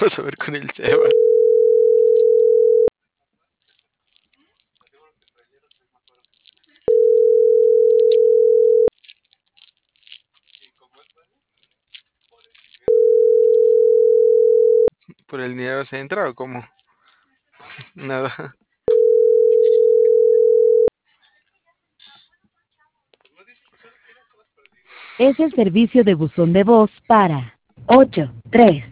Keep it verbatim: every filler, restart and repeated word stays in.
vas a ver con el Seba? ¿Por el dinero se entra o cómo? Nada. Es el servicio de buzón de voz para ocho tres